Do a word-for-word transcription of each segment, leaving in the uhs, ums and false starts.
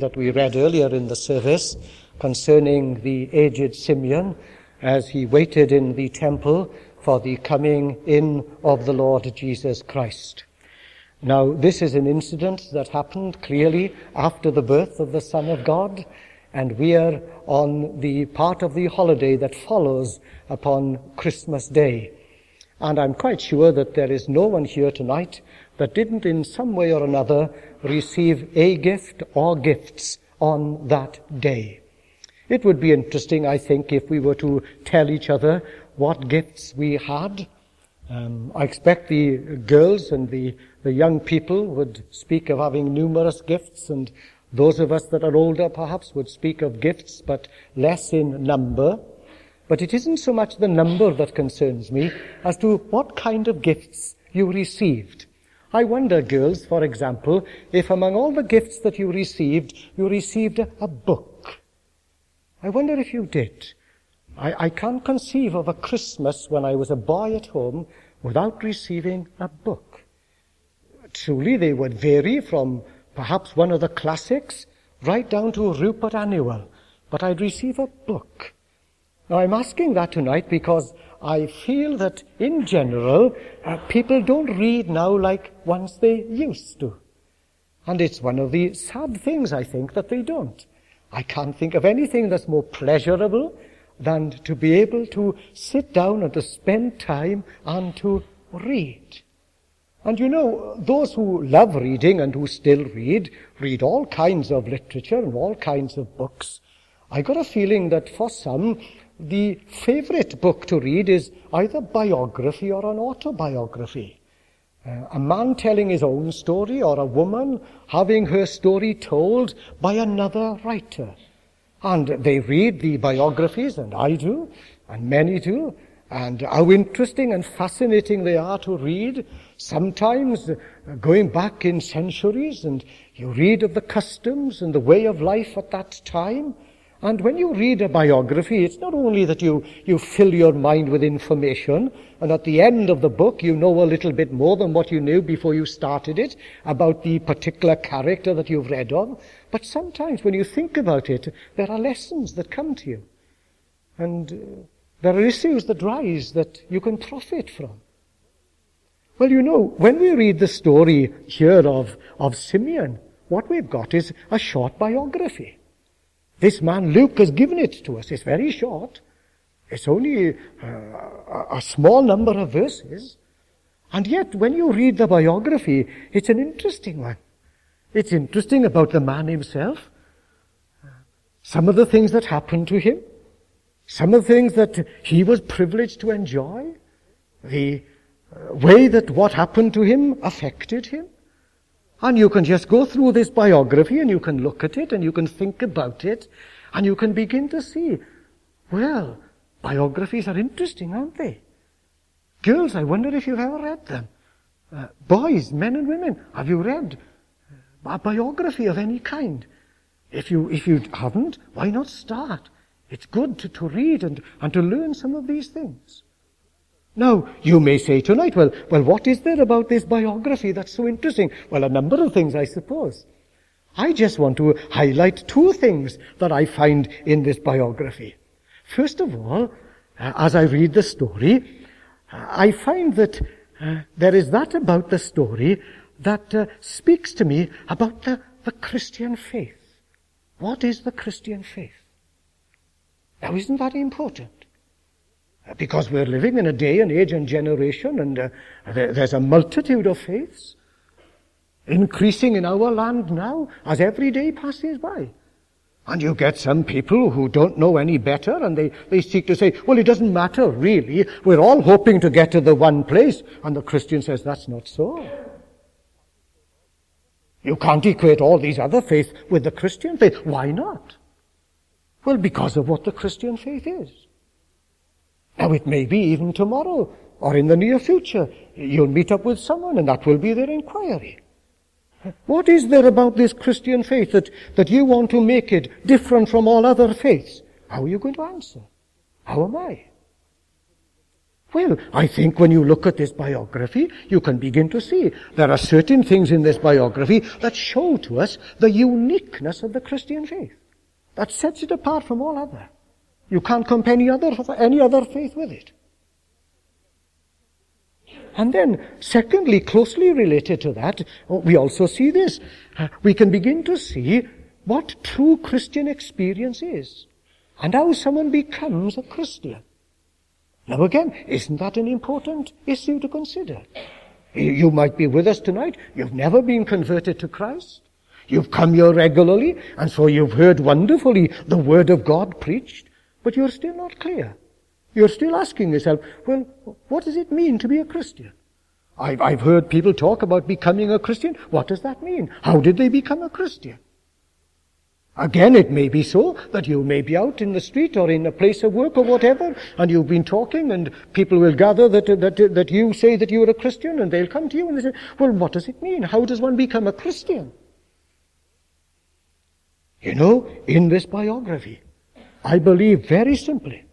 that we read earlier in the service concerning the aged Simeon as he waited in the temple for the coming in of the Lord Jesus Christ. Now, this is an incident that happened clearly after the birth of the Son of God, and we are on the part of the holiday that follows upon Christmas Day. And I'm quite sure that there is no one here tonight that didn't in some way or another receive a gift or gifts on that day. It would be interesting, I think, if we were to tell each other what gifts we had. Um, I expect the girls and the, the young people would speak of having numerous gifts, and those of us that are older perhaps would speak of gifts, but less in number. But it isn't so much the number that concerns me as to what kind of gifts you received. I wonder, girls, for example, if among all the gifts that you received, you received a, a book. I wonder if you did. I, I can't conceive of a Christmas when I was a boy at home without receiving a book. Truly, they would vary from perhaps one of the classics right down to Rupert Annual, but I'd receive a book. Now, I'm asking that tonight because I feel that, in general, uh, people don't read now like once they used to. And it's one of the sad things, I think, that they don't. I can't think of anything that's more pleasurable than to be able to sit down and to spend time and to read. And you know, those who love reading and who still read, read all kinds of literature and all kinds of books. I got a feeling that for some, the favorite book to read is either biography or an autobiography. Uh, a man telling his own story, or a woman having her story told by another writer. And they read the biographies, and I do, and many do, and how interesting and fascinating they are to read, sometimes uh, going back in centuries, and you read of the customs and the way of life at that time. And when you read a biography, it's not only that you, you fill your mind with information, and at the end of the book you know a little bit more than what you knew before you started it about the particular character that you've read of, but sometimes when you think about it, there are lessons that come to you. And uh, there are issues that rise that you can profit from. Well, you know, when we read the story here of, of Simeon, what we've got is a short biography. This man, Luke, has given it to us. It's very short. It's only uh, a small number of verses. And yet, when you read the biography, it's an interesting one. It's interesting about the man himself. Some of the things that happened to him. Some of the things that he was privileged to enjoy. The way that what happened to him affected him. And you can just go through this biography and you can look at it and you can think about it and you can begin to see, well, biographies are interesting, aren't they? Girls, I wonder if you've ever read them. Uh, boys, men and women, have you read a biography of any kind? If you, if you haven't, why not start? It's good to, to read and, and to learn some of these things. Now, you may say tonight, well, well, what is there about this biography that's so interesting? Well, a number of things, I suppose. I just want to highlight two things that I find in this biography. First of all, uh, as I read the story, uh, I find that uh, there is that about the story that uh, speaks to me about the, the Christian faith. What is the Christian faith? Now, isn't that important? Because we're living in a day and age and generation, and uh, there, there's a multitude of faiths increasing in our land now as every day passes by. And you get some people who don't know any better, and they, they seek to say, well, it doesn't matter, really. We're all hoping to get to the one place. And the Christian says, that's not so. You can't equate all these other faiths with the Christian faith. Why not? Well, because of what the Christian faith is. Now, it may be even tomorrow or in the near future. You'll meet up with someone and that will be their inquiry. What is there about this Christian faith that, that you want to make it different from all other faiths? How are you going to answer? How am I? Well, I think when you look at this biography, you can begin to see there are certain things in this biography that show to us the uniqueness of the Christian faith. That sets it apart from all other. You can't compare any other, any other faith with it. And then, secondly, closely related to that, we also see this. We can begin to see what true Christian experience is, and how someone becomes a Christian. Now again, isn't that an important issue to consider? You might be with us tonight, you've never been converted to Christ. You've come here regularly, and so you've heard wonderfully the Word of God preached, but you're still not clear. You're still asking yourself, well, what does it mean to be a Christian? I've, I've heard people talk about becoming a Christian. What does that mean? How did they become a Christian? Again, it may be so that you may be out in the street or in a place of work or whatever, and you've been talking, and people will gather that, that, that you say that you're a Christian, and they'll come to you and they say, well, what does it mean? How does one become a Christian? You know, in this biography, I believe very simply,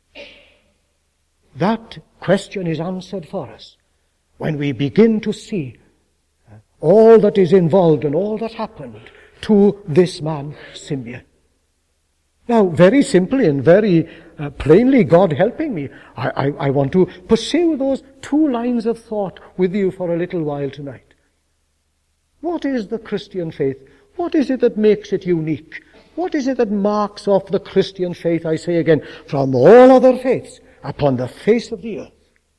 that question is answered for us when we begin to see all that is involved and all that happened to this man, Simeon. Now, very simply and very uh, plainly, God helping me, I, I, I want to pursue those two lines of thought with you for a little while tonight. What is the Christian faith? What is it that makes it unique? What is it that marks off the Christian faith, I say again, from all other faiths upon the face of the earth?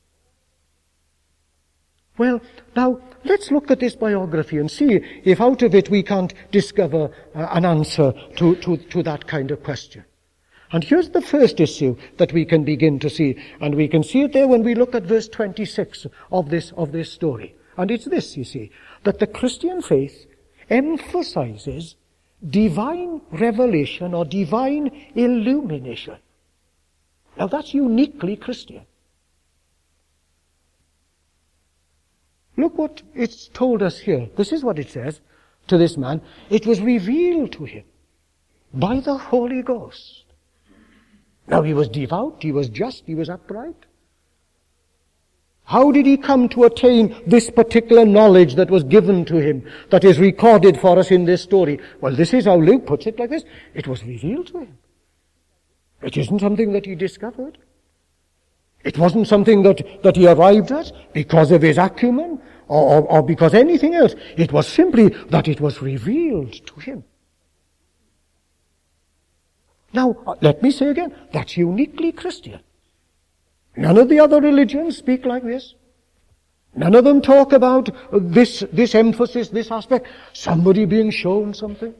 Well, now, let's look at this biography and see if out of it we can't discover uh, an answer to, to, to that kind of question. And here's the first issue that we can begin to see, and we can see it there when we look at verse twenty-six of this, of this story. And it's this, you see, that the Christian faith emphasizes divine revelation or divine illumination. Now that's uniquely Christian. Look what it's told us here. This is what it says to this man. It was revealed to him by the Holy Ghost. Now he was devout, he was just, he was upright. How did he come to attain this particular knowledge that was given to him, that is recorded for us in this story? Well, this is how Luke puts it like this. It was revealed to him. It isn't something that he discovered. It wasn't something that, that he arrived at because of his acumen or, or, or because anything else. It was simply that it was revealed to him. Now, let me say again, that's uniquely Christian. None of the other religions speak like this. None of them talk about this, this emphasis, this aspect, somebody being shown something.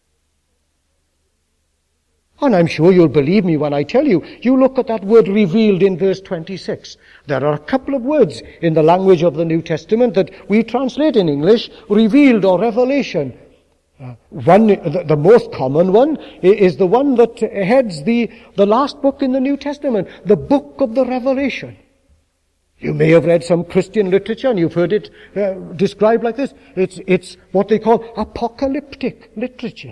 And I'm sure you'll believe me when I tell you, you look at that word revealed in verse twenty-six. There are a couple of words in the language of the New Testament that we translate in English, revealed or revelation. Uh, one, the, the most common one is the one that heads the, the last book in the New Testament, the book of the Revelation. You may have read some Christian literature and you've heard it uh, described like this. It's, it's what they call apocalyptic literature.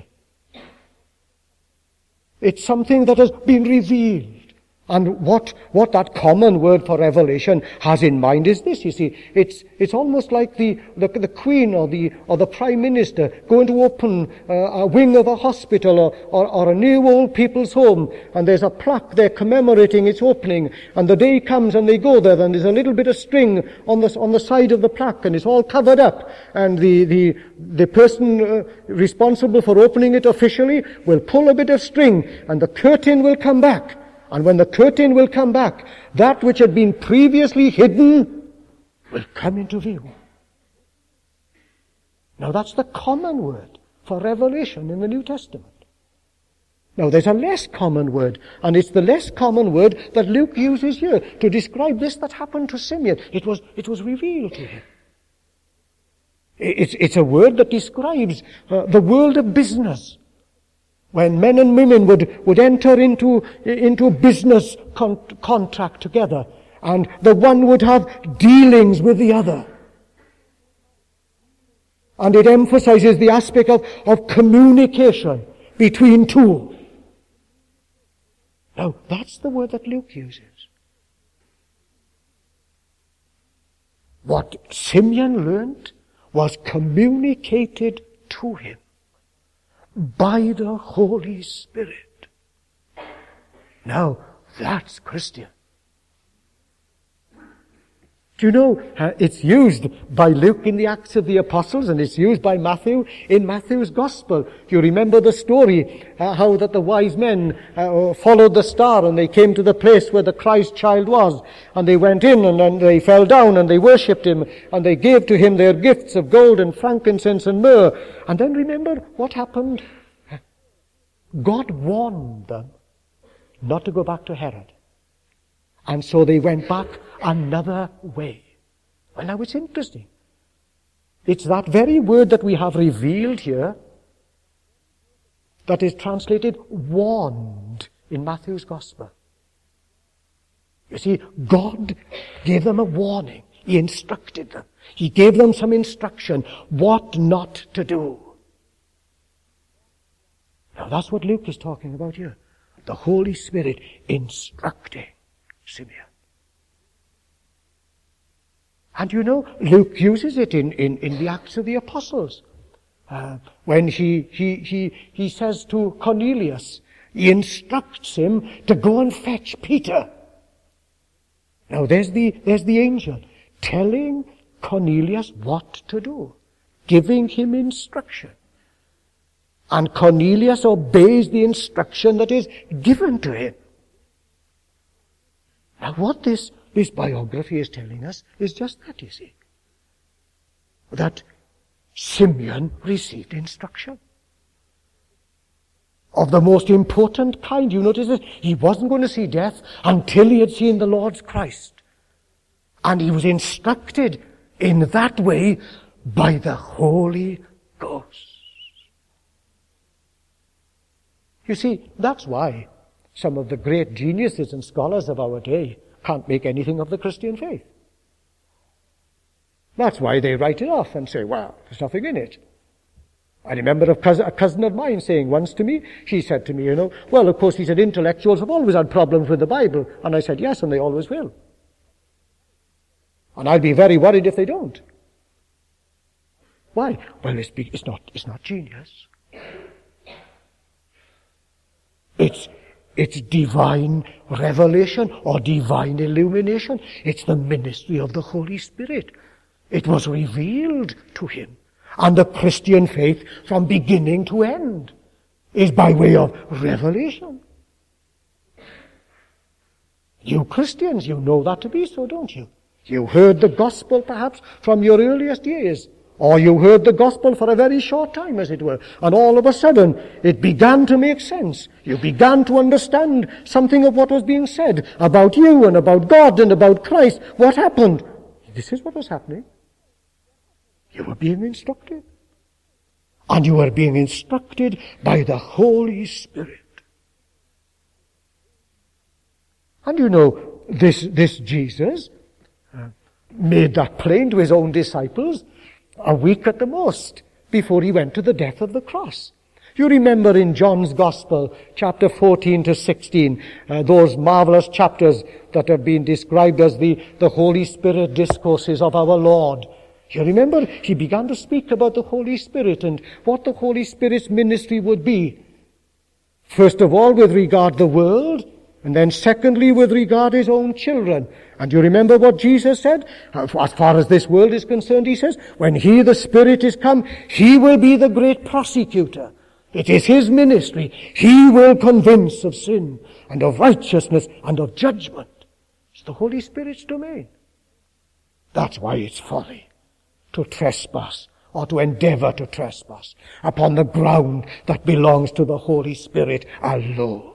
It's something that has been revealed. And what, what that common word for revelation has in mind is this, you see. It's, it's almost like the, the, the queen or the, or the prime minister going to open uh, a wing of a hospital or, or, or a new old people's home, and there's a plaque there commemorating its opening, and the day comes and they go there, and there's a little bit of string on the, on the side of the plaque, and it's all covered up, and the, the, the person uh, responsible for opening it officially will pull a bit of string, and the curtain will come back. And when the curtain will come back, that which had been previously hidden will come into view. Now that's the common word for revelation in the New Testament. Now there's a less common word, and it's the less common word that Luke uses here to describe this that happened to Simeon. It was, it was revealed to him. It's, it's a word that describes uh, the world of business. When men and women would, would enter into, into business con- contract together, and the one would have dealings with the other. And it emphasizes the aspect of, of communication between two. Now, that's the word that Luke uses. what Simeon learned was communicated to him by the Holy Spirit. Now, that's Christian. Do you know, uh, it's used by Luke in the Acts of the Apostles, and it's used by Matthew in Matthew's Gospel. You remember the story, uh, how that the wise men uh, followed the star, and they came to the place where the Christ child was, and they went in, and then they fell down, and they worshipped him, and they gave to him their gifts of gold and frankincense and myrrh. And then remember what happened? God warned them not to go back to Herod. And so they went back another way. Well, now it's interesting. It's that very word that we have revealed here that is translated warned in Matthew's Gospel. You see, God gave them a warning. He instructed them. He gave them some instruction what not to do. Now that's what Luke is talking about here. The Holy Spirit instructing Simeon. And you know, Luke uses it in, in, in the Acts of the Apostles. Uh, when he, he, he, he says to Cornelius, he instructs him to go and fetch Peter. Now there's the, there's the angel telling Cornelius what to do, giving him instruction. And Cornelius obeys the instruction that is given to him. Now what this, this biography is telling us is just that, you see. That Simeon received instruction of the most important kind. You notice that he wasn't going to see death until he had seen the Lord's Christ. And he was instructed in that way by the Holy Ghost. You see, that's why some of the great geniuses and scholars of our day can't make anything of the Christian faith. That's why they write it off and say, well, there's nothing in it. I remember a cousin, a cousin of mine saying once to me, she said to me, you know, well, of course, he said, intellectuals have always had problems with the Bible. And I said, yes, and they always will. And I'll be very worried if they don't. Why? Well, it's, be, it's not, it's not genius. It's, it's divine revelation or divine illumination. It's the ministry of the Holy Spirit. It was revealed to him. And the Christian faith, from beginning to end, is by way of revelation. You Christians, you know that to be so, don't you? You heard the gospel perhaps from your earliest years. Or you heard the gospel for a very short time, as it were. And all of a sudden, it began to make sense. You began to understand something of what was being said about you and about God and about Christ. What happened? This is what was happening. You were being instructed. And you were being instructed by the Holy Spirit. And you know, this, this Jesus uh, made that plain to his own disciples a week at the most before he went to the death of the cross. You remember in John's Gospel, chapter fourteen to sixteen, uh, those marvelous chapters that have been described as the, the Holy Spirit discourses of our Lord. You remember he began to speak about the Holy Spirit and what the Holy Spirit's ministry would be. First of all, with regard to the world, and then secondly, with regard to his own children. And you remember what Jesus said? As far as this world is concerned, he says, when he, the Spirit, is come, he will be the great prosecutor. It is his ministry. He will convince of sin and of righteousness and of judgment. It's the Holy Spirit's domain. That's why it's folly to trespass or to endeavor to trespass upon the ground that belongs to the Holy Spirit alone.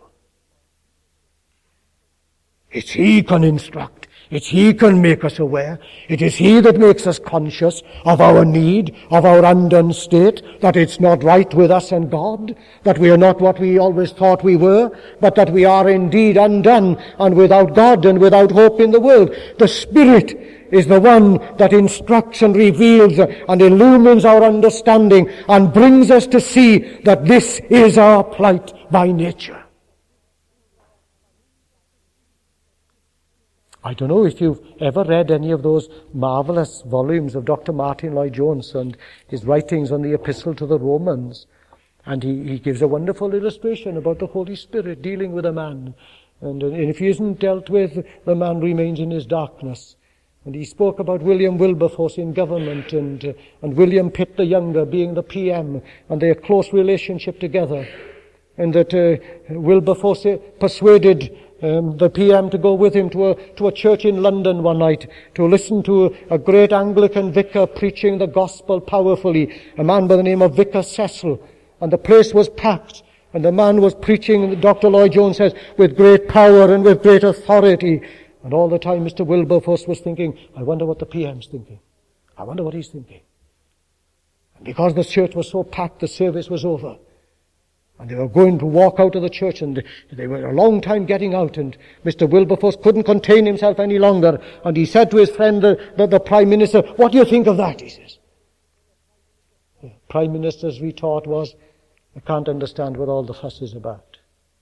It's he can instruct. It's he can make us aware. It is he that makes us conscious of our need, of our undone state, that it's not right with us and God, that we are not what we always thought we were, but that we are indeed undone and without God and without hope in the world. The Spirit is the one that instructs and reveals and illumines our understanding and brings us to see that this is our plight by nature. I don't know if you've ever read any of those marvelous volumes of Doctor Martin Lloyd-Jones and his writings on the Epistle to the Romans. And he, he gives a wonderful illustration about the Holy Spirit dealing with a man. And, and if he isn't dealt with, the man remains in his darkness. And he spoke about William Wilberforce in government and, uh, and William Pitt the Younger being the P M and their close relationship together. And that uh, Wilberforce persuaded um, the P M to go with him to a, to a church in London one night to listen to a, a great Anglican vicar preaching the gospel powerfully, a man by the name of Vicar Cecil. And the place was packed. And the man was preaching, Doctor Lloyd-Jones says, with great power and with great authority. And all the time Mister Wilberforce was thinking, I wonder what the P M's thinking. I wonder what he's thinking. And because the church was so packed, the service was over. And they were going to walk out of the church, and they were a long time getting out, and Mister Wilberforce couldn't contain himself any longer. And he said to his friend, the, the, the Prime Minister, what do you think of that? He says. The Prime Minister's retort was, I can't understand what all the fuss is about.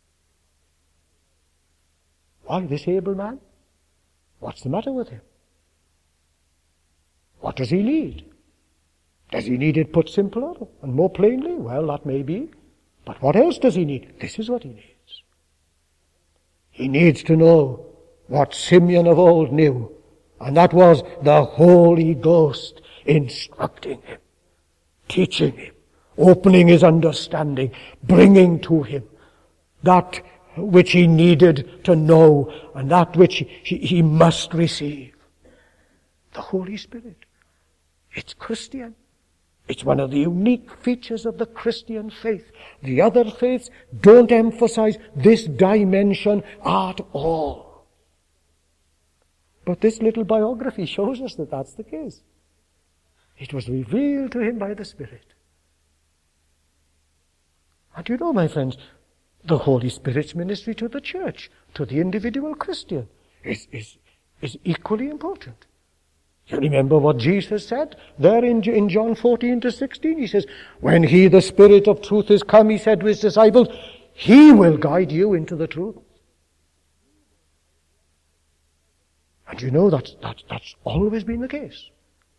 Why, this able man? What's the matter with him? What does he need? Does he need it put simpler and more plainly? Well, that may be. But what else does he need? This is what he needs. He needs to know what Simeon of old knew, and that was the Holy Ghost instructing him, teaching him, opening his understanding, bringing to him that which he needed to know and that which he, he must receive. The Holy Spirit. It's Christian. It's one of the unique features of the Christian faith. The other faiths don't emphasize this dimension at all. But this little biography shows us that that's the case. It was revealed to him by the Spirit. And you know, my friends, the Holy Spirit's ministry to the church, to the individual Christian, is, is, is equally important. You remember what Jesus said there in, in John fourteen to sixteen? He says, when he, the Spirit of truth, is come, he said to his disciples, he will guide you into the truth. And you know that's, that's, that's always been the case.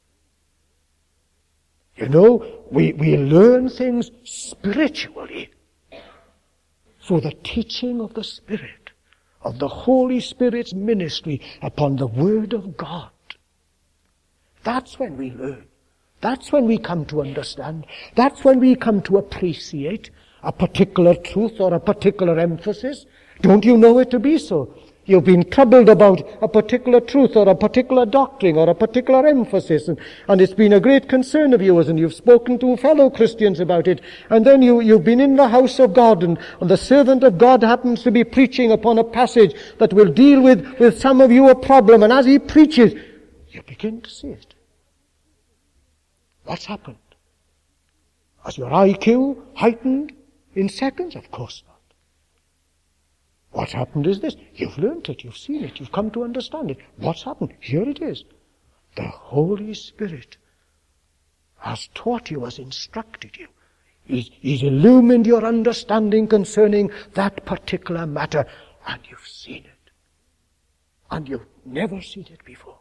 You know, we, we learn things spiritually through the teaching of the Spirit, of the Holy Spirit's ministry upon the Word of God. That's when we learn. That's when we come to understand. That's when we come to appreciate a particular truth or a particular emphasis. Don't you know it to be so? You've been troubled about a particular truth or a particular doctrine or a particular emphasis, and, and it's been a great concern of yours, and you've spoken to fellow Christians about it, and then you, you've been in the house of God, and, and the servant of God happens to be preaching upon a passage that will deal with, with some of you a problem, and as he preaches, you begin to see it. What's happened? Has your I Q heightened in seconds? Of course not. What's happened is this. You've learnt it, you've seen it, you've come to understand it. What's happened? Here it is. The Holy Spirit has taught you, has instructed you. He's, he's illumined your understanding concerning that particular matter, and you've seen it. And you've never seen it before.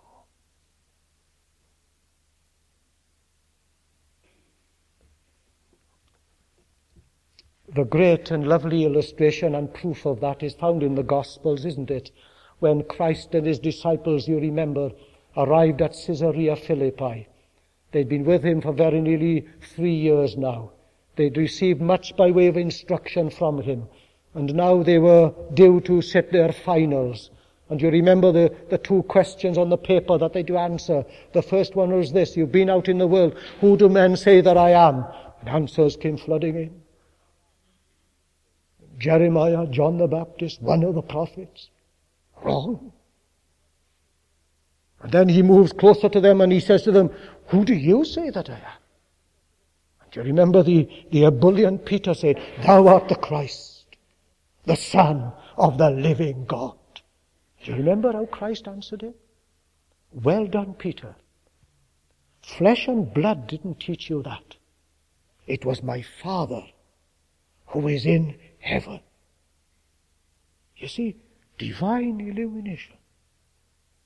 The great and lovely illustration and proof of that is found in the Gospels, isn't it? When Christ and his disciples, you remember, arrived at Caesarea Philippi. They'd been with him for very nearly three years now. They'd received much by way of instruction from him. And now they were due to set their finals. And you remember the, the two questions on the paper that they had to answer. The first one was this: you've been out in the world, who do men say that I am? And answers came flooding in. Jeremiah, John the Baptist, one of the prophets. Wrong. And then he moves closer to them and he says to them, who do you say that I am? And you remember the, the ebullient Peter said, thou art the Christ, the Son of the living God. Do you remember how Christ answered him? Well done, Peter. Flesh and blood didn't teach you that. It was my Father who is in heaven. You see, divine illumination.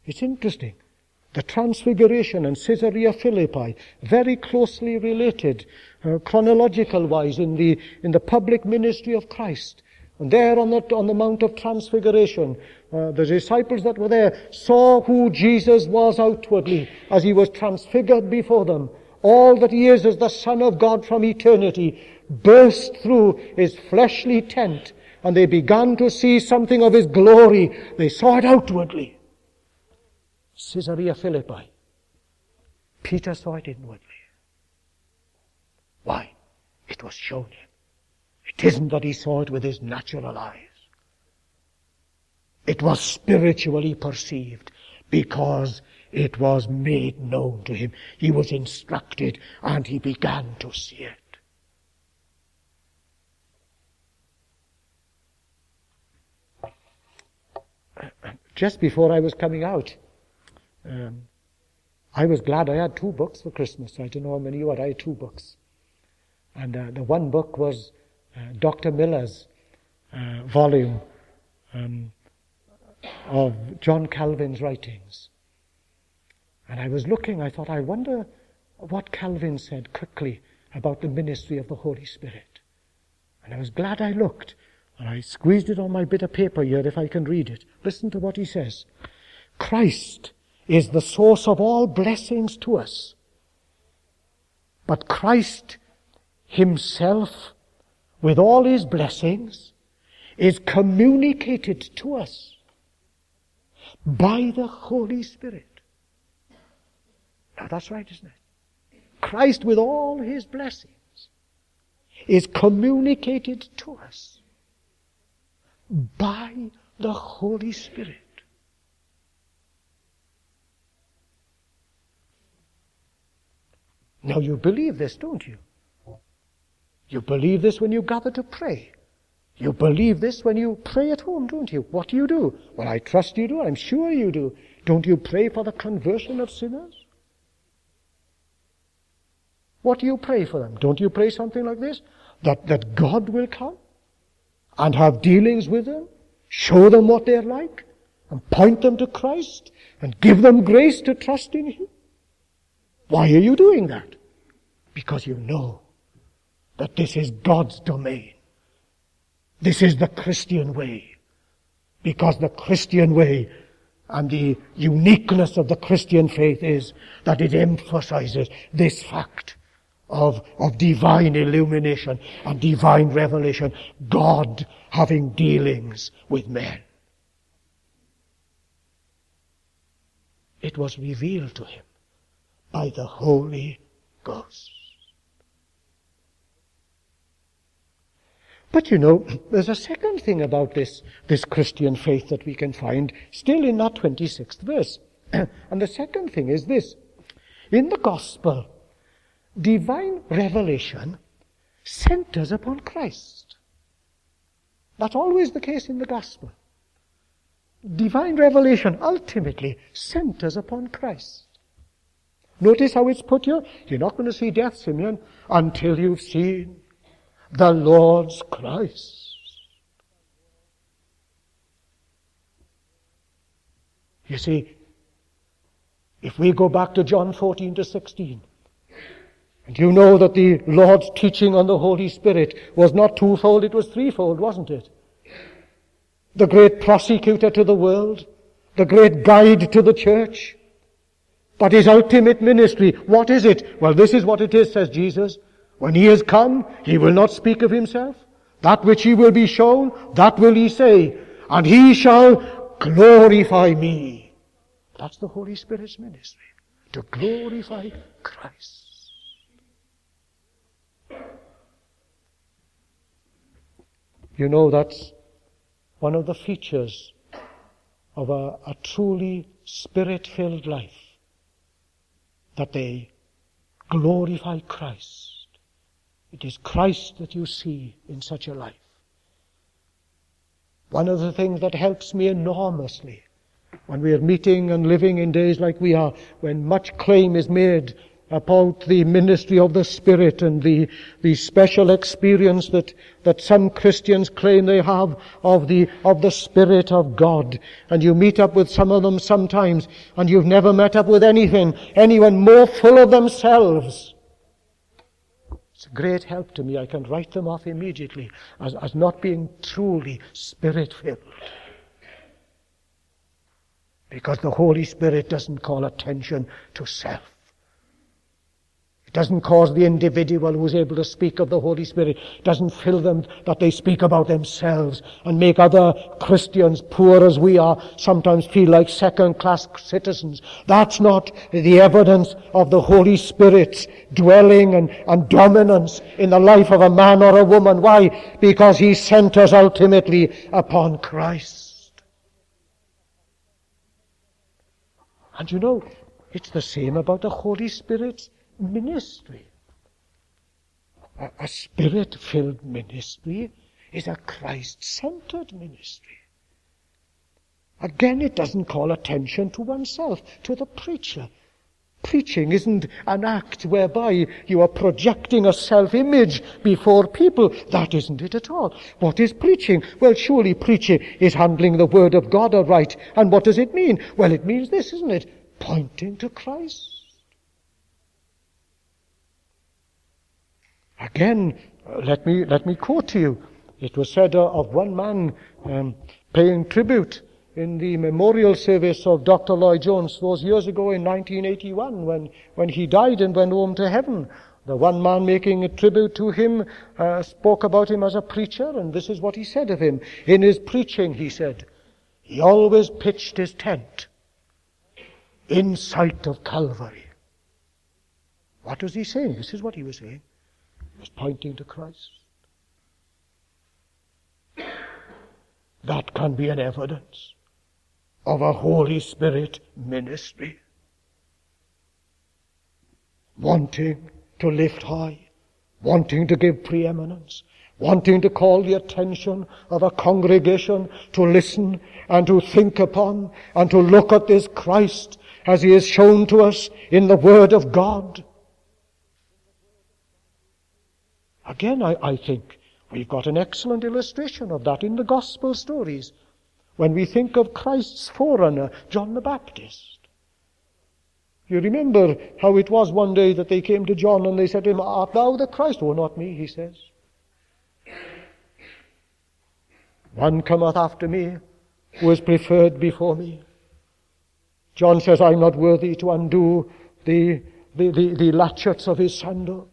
It's interesting. The Transfiguration and Caesarea Philippi, very closely related, uh, chronological-wise, in the in the public ministry of Christ. And there on the on the Mount of Transfiguration, uh, the disciples that were there saw who Jesus was outwardly as he was transfigured before them. All that he is as the Son of God from eternity burst through his fleshly tent, and they began to see something of his glory. They saw it outwardly. Caesarea Philippi. Peter saw it inwardly. Why? It was shown him. It isn't that he saw it with his natural eyes. It was spiritually perceived because it was made known to him. He was instructed and he began to see it. Just before I was coming out, Um, I was glad I had two books for Christmas. I don't know how many you had. I had two books. And uh, the one book was uh, Doctor Miller's uh, volume um, of John Calvin's writings. And I was looking, I thought, I wonder what Calvin said quickly about the ministry of the Holy Spirit. And I was glad I looked. And I squeezed it on my bit of paper here if I can read it. Listen to what he says. Christ is the source of all blessings to us. But Christ himself, with all his blessings, is communicated to us by the Holy Spirit. Now that's right, isn't it? Christ, with all his blessings, is communicated to us by the Holy Spirit. Now you believe this, don't you? You believe this when you gather to pray. You believe this when you pray at home, don't you? What do you do? Well, I trust you do. I'm sure you do. Don't you pray for the conversion of sinners? What do you pray for them? Don't you pray something like this? That, that God will come and have dealings with them, show them what they're like, and point them to Christ, and give them grace to trust in him? Why are you doing that? Because you know that this is God's domain. This is the Christian way. Because the Christian way and the uniqueness of the Christian faith is that it emphasizes this fact of, of divine illumination and divine revelation. God having dealings with men. It was revealed to him by the Holy Ghost. But you know, there's a second thing about this, this Christian faith that we can find still in that twenty-sixth verse. And the second thing is this. In the gospel, divine revelation centers upon Christ. That's always the case in the gospel. Divine revelation ultimately centers upon Christ. Notice how it's put here. You're not going to see death, Simeon, until you've seen the Lord's Christ. You see, if we go back to John fourteen to sixteen, and you know that the Lord's teaching on the Holy Spirit was not twofold, it was threefold, wasn't it? The great prosecutor to the world, the great guide to the church. But his ultimate ministry, what is it? Well, this is what it is, says Jesus. When he has come, he will not speak of himself. That which he will be shown, that will he say. And he shall glorify me. That's the Holy Spirit's ministry. To glorify Christ. You know, that's one of the features of a, a truly Spirit-filled life. That they glorify Christ. It is Christ that you see in such a life. One of the things that helps me enormously when we are meeting and living in days like we are, when much claim is made about the ministry of the Spirit and the, the special experience that, that some Christians claim they have of the, of the Spirit of God. And you meet up with some of them sometimes, and you've never met up with anything, anyone more full of themselves. It's a great help to me. I can write them off immediately as, as not being truly Spirit-filled. Because the Holy Spirit doesn't call attention to self. It doesn't cause the individual who's able to speak of the Holy Spirit, doesn't fill them that they speak about themselves and make other Christians, poor as we are, sometimes feel like second-class citizens. That's not the evidence of the Holy Spirit's dwelling and, and dominance in the life of a man or a woman. Why? Because He sent us ultimately upon Christ. And you know, it's the same about the Holy Spirit's ministry. A, a Spirit-filled ministry is a Christ-centered ministry. Again, it doesn't call attention to oneself, to the preacher. Preaching isn't an act whereby you are projecting a self-image before people. That isn't it at all. What is preaching? Well, surely preaching is handling the Word of God aright. And what does it mean? Well, it means this, isn't it? Pointing to Christ. Again, uh, let me let me quote to you. It was said uh, of one man um, paying tribute in the memorial service of Doctor Lloyd Jones those years ago in nineteen eighty-one when, when he died and went home to heaven. The one man making a tribute to him uh, spoke about him as a preacher, and this is what he said of him. In his preaching, he said, he always pitched his tent in sight of Calvary. What was he saying? This is what he was saying. He was pointing to Christ. That can be an evidence of a Holy Spirit ministry. Wanting to lift high, wanting to give preeminence, wanting to call the attention of a congregation to listen and to think upon and to look at this Christ as He is shown to us in the Word of God. Again, I, I think we've got an excellent illustration of that in the Gospel stories. When we think of Christ's forerunner, John the Baptist. You remember how it was one day that they came to John and they said to him, "Art thou the Christ?" "Oh, not me," he says. "One cometh after me, who is preferred before me." John says, "I'm not worthy to undo the, the, the, the latchets of his sandals."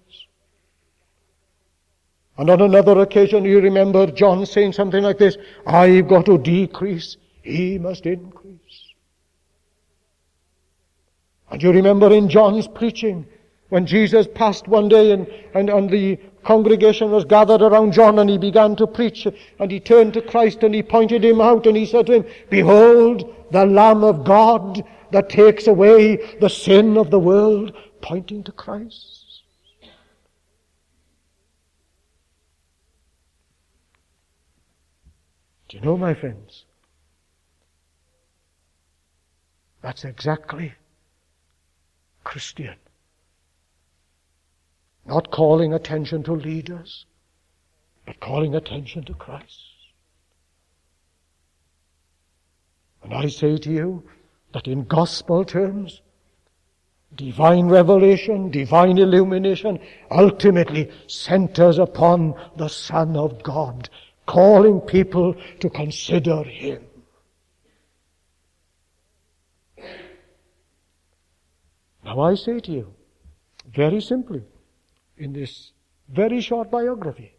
And on another occasion, you remember John saying something like this, "I've got to decrease, He must increase." And you remember in John's preaching, when Jesus passed one day and, and, and the congregation was gathered around John and he began to preach, and he turned to Christ and he pointed him out and he said to him, "Behold, the Lamb of God that takes away the sin of the world," pointing to Christ. Do you know, my friends, that's exactly Christian. Not calling attention to leaders, but calling attention to Christ. And I say to you that in gospel terms, divine revelation, divine illumination ultimately centers upon the Son of God, calling people to consider Him. Now I say to you, very simply, in this very short biography,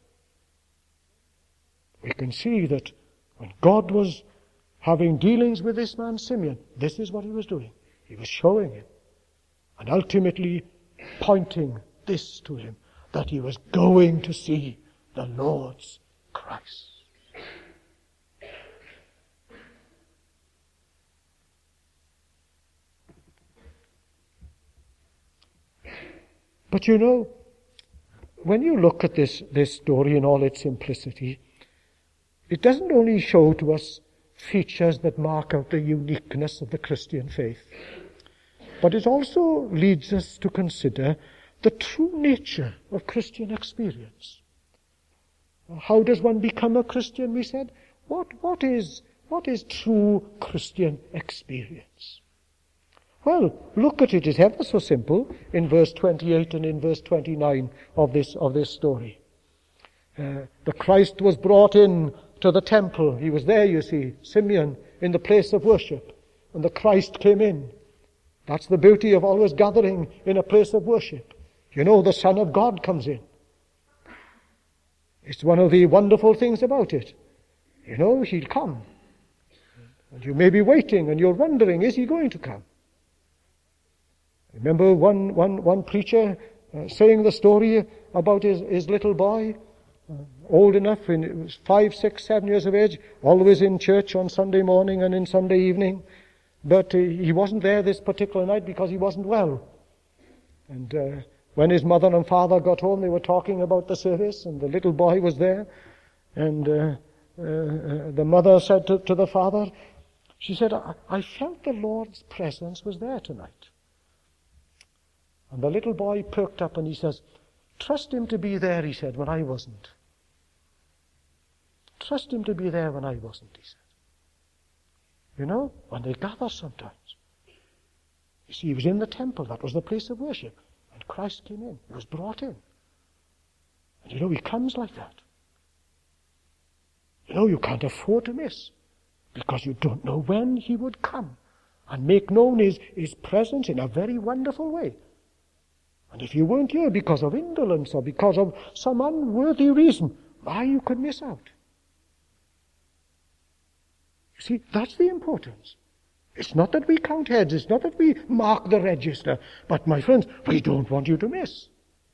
we can see that when God was having dealings with this man Simeon, this is what He was doing. He was showing him and ultimately pointing this to him, that he was going to see the Lord's Christ. But you know, when you look at this, this story in all its simplicity, it doesn't only show to us features that mark out the uniqueness of the Christian faith. But it also leads us to consider the true nature of Christian experience. How does one become a Christian, we said? What, what is, what is true Christian experience? Well, look at it. It's ever so simple in verse twenty-eight and in verse twenty-nine of this, of this story. Uh, the Christ was brought in to the temple. He was there, you see, Simeon, in the place of worship. And the Christ came in. That's the beauty of always gathering in a place of worship. You know, the Son of God comes in. It's one of the wonderful things about it. You know, he'll come. And you may be waiting and you're wondering, is he going to come? I remember one, one, one preacher uh, saying the story about his, his little boy, uh, old enough, in, it was five, six, seven years of age, always in church on Sunday morning and in Sunday evening. But uh, he wasn't there this particular night because he wasn't well. And uh, when his mother and father got home, they were talking about the service, and the little boy was there. And uh, uh, uh, the mother said to, to the father, she said, I, I felt the Lord's presence was there tonight. And the little boy perked up and he says, trust him to be there, he said, when I wasn't. Trust him to be there when I wasn't, he said. You know, when they gather sometimes. You see, he was in the temple. That was the place of worship. And Christ came in. He was brought in. And you know, he comes like that. You know, you can't afford to miss. Because you don't know when he would come. And make known his, his presence in a very wonderful way. And if you weren't here because of indolence or because of some unworthy reason, why, you could miss out. You see, that's the importance. It's not that we count heads, it's not that we mark the register, but my friends, we don't want you to miss.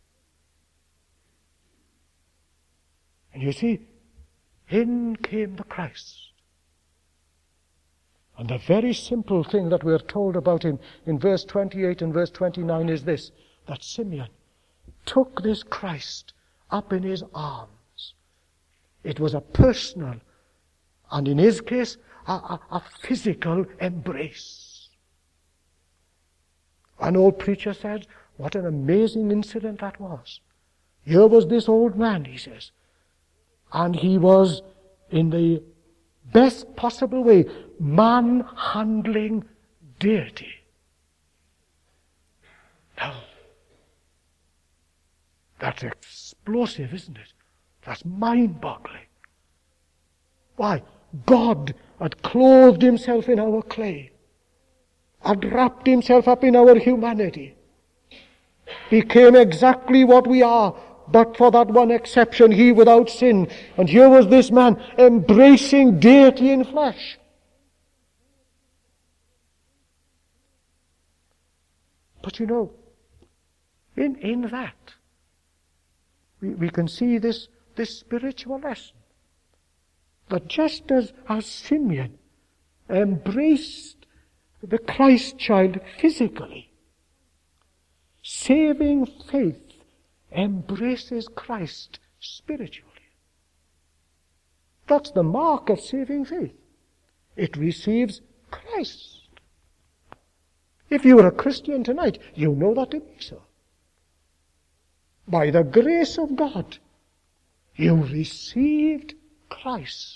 And you see, in came the Christ. And the very simple thing that we're told about him in verse twenty-eight and verse twenty-nine is this, that Simeon took this Christ up in his arms. It was a personal, and in his case, a, a, a physical embrace. One old preacher said, what an amazing incident that was. Here was this old man, he says, and he was in the best possible way manhandling deity. Now, that's explosive, isn't it? That's mind-boggling. Why? God had clothed himself in our clay, had wrapped himself up in our humanity, became exactly what we are, but for that one exception, he without sin. And here was this man embracing deity in flesh. But you know, in, in that, we, we can see this, this spiritual lesson. That just as, as Simeon embraced the Christ child physically, saving faith embraces Christ spiritually. That's the mark of saving faith. It receives Christ. If you are a Christian tonight, you know that to be so. By the grace of God, you received Christ.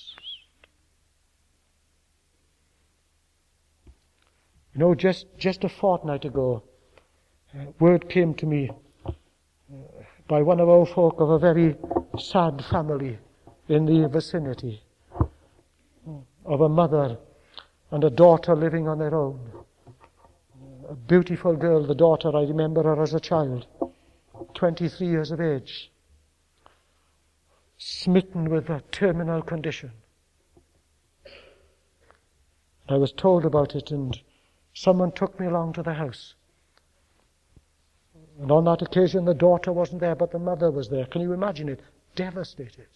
You know, just, just a fortnight ago, uh, word came to me uh, by one of our folk of a very sad family in the vicinity, of a mother and a daughter living on their own. A beautiful girl, the daughter, I remember her as a child, twenty-three years of age, smitten with a terminal condition. I was told about it, and someone took me along to the house. And on that occasion, the daughter wasn't there, but the mother was there. Can you imagine it? Devastated.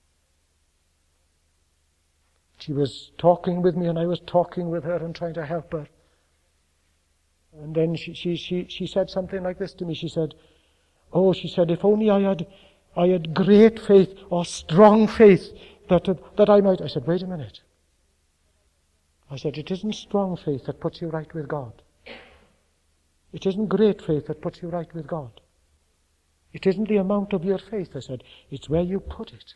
She was talking with me, and I was talking with her and trying to help her. And then she, she, she, she said something like this to me. She said, oh, she said, if only I had, I had great faith or strong faith that, that I might. I said, wait a minute. I said, it isn't strong faith that puts you right with God. It isn't great faith that puts you right with God. It isn't the amount of your faith, I said. It's where you put it.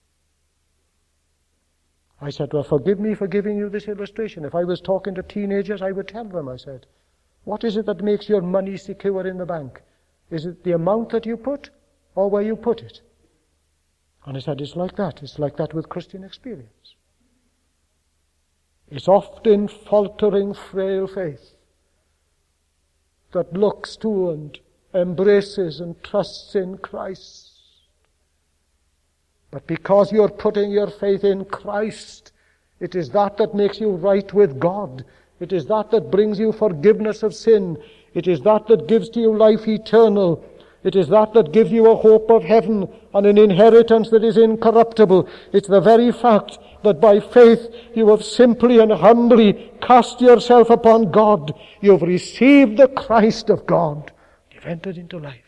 I said, well, forgive me for giving you this illustration. If I was talking to teenagers, I would tell them, I said, what is it that makes your money secure in the bank? Is it the amount that you put or where you put it? And I said, it's like that. It's like that with Christian experience. It's often faltering, frail faith that looks to and embraces and trusts in Christ. But because you're putting your faith in Christ, it is that that makes you right with God. It is that that brings you forgiveness of sin. It is that that gives to you life eternal. It is that that gives you a hope of heaven and an inheritance that is incorruptible. It's the very fact that by faith you have simply and humbly cast yourself upon God. You have received the Christ of God. You've entered into life.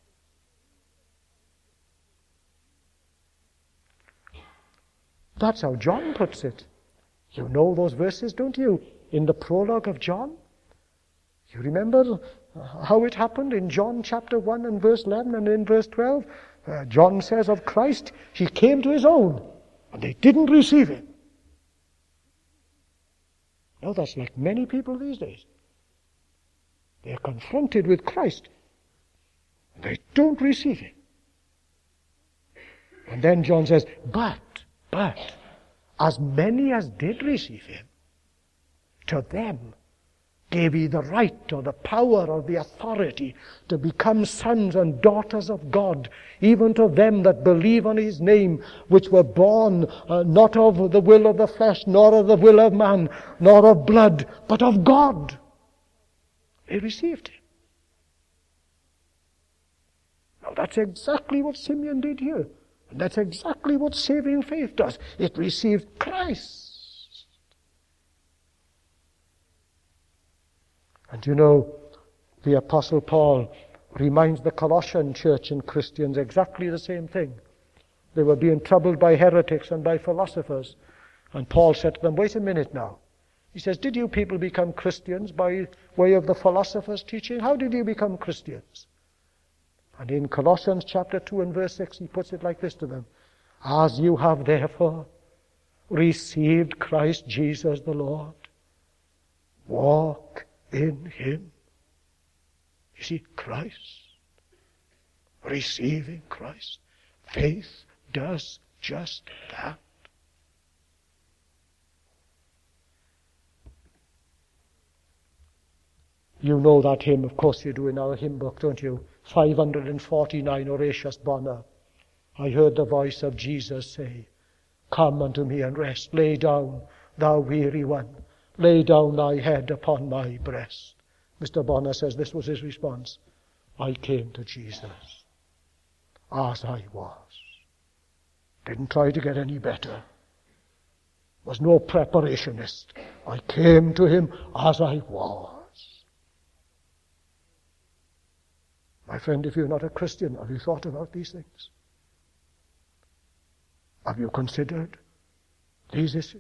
That's how John puts it. You know those verses, don't you? In the prologue of John. You remember how it happened in John chapter one and verse eleven and in verse twelve? Uh, John says of Christ, he came to his own, and they didn't receive him. Now that's like many people these days. They're confronted with Christ. They don't receive him. And then John says, but, but, as many as did receive him, to them gave he the right or the power or the authority to become sons and daughters of God, even to them that believe on his name, which were born uh, not of the will of the flesh, nor of the will of man, nor of blood, but of God. They received him. Now that's exactly what Simeon did here. And that's exactly what saving faith does. It received Christ. And you know, the Apostle Paul reminds the Colossian church and Christians exactly the same thing. They were being troubled by heretics and by philosophers. And Paul said to them, wait a minute now. He says, did you people become Christians by way of the philosophers' teaching? How did you become Christians? And in Colossians chapter two and verse six, he puts it like this to them. As you have therefore received Christ Jesus the Lord, walk in him. You see, Christ. Receiving Christ. Faith does just that. You know that hymn, of course you do, in our hymn book, don't you? five hundred forty-nine, Horatius Bonar. I heard the voice of Jesus say, come unto me and rest. Lay down, thou weary one. Lay down thy head upon my breast. Mister Bonar says this was his response. I came to Jesus as I was. Didn't try to get any better. Was no preparationist. I came to him as I was. My friend, if you're not a Christian, have you thought about these things? Have you considered these issues?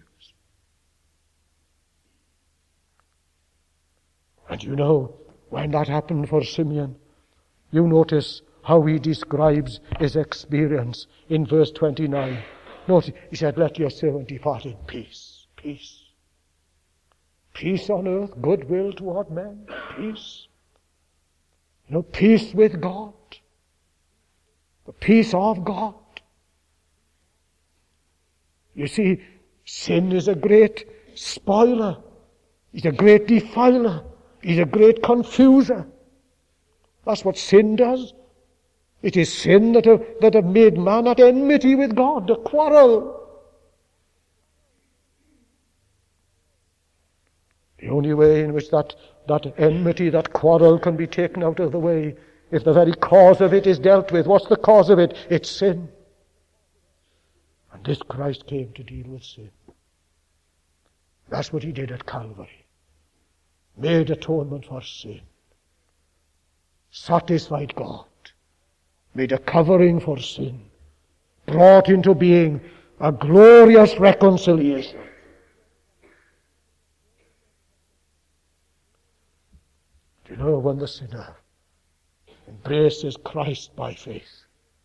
And you know, when that happened for Simeon, you notice how he describes his experience in verse twenty-nine. Notice, he said, let your servant depart in peace. Peace. Peace on earth, goodwill toward men. Peace. You know, peace with God. The peace of God. You see, sin is a great spoiler. It's a great defiler. It's a great confuser. That's what sin does. It is sin that have, that have made man at enmity with God, a quarrel. The only way in which that, that enmity, that quarrel can be taken out of the way, if the very cause of it is dealt with. What's the cause of it? It's sin. And this Christ came to deal with sin. That's what he did at Calvary. Made atonement for sin. Satisfied God. Made a covering for sin. Brought into being a glorious reconciliation. Do you know, when the sinner embraces Christ by faith,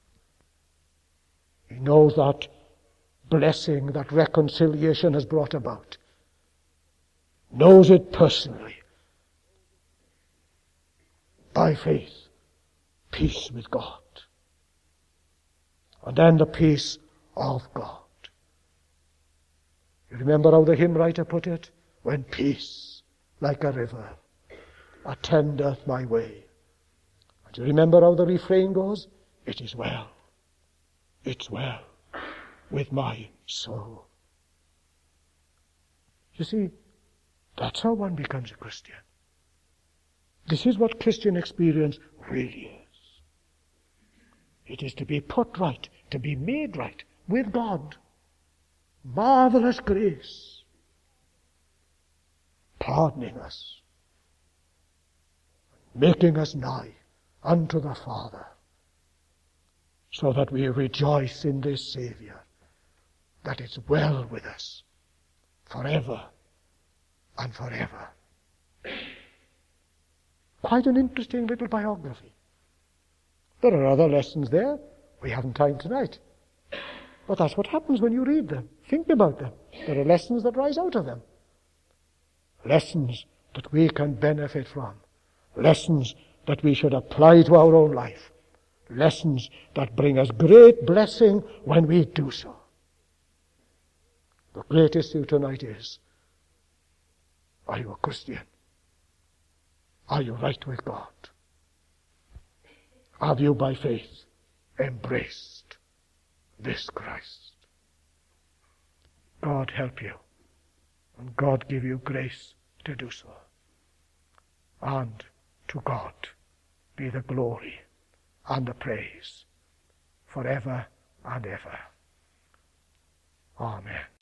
he knows that blessing that reconciliation has brought about, knows it personally. By faith, peace with God. And then the peace of God. You remember how the hymn writer put it? When peace, like a river, attendeth my way. And you remember how the refrain goes? It is well. It's well with my soul. You see, that's how one becomes a Christian. This is what Christian experience really is. It is to be put right, to be made right with God. Marvelous grace, pardoning us, making us nigh unto the Father, so that we rejoice in this Saviour, that it's well with us forever and forever. Quite an interesting little biography. There are other lessons there. We haven't time tonight. But that's what happens when you read them. Think about them. There are lessons that rise out of them. Lessons that we can benefit from. Lessons that we should apply to our own life. Lessons that bring us great blessing when we do so. The great issue tonight is, are you a Christian? Are you right with God? Have you by faith embraced this Christ? God help you, and God give you grace to do so. And to God be the glory and the praise forever and ever. Amen.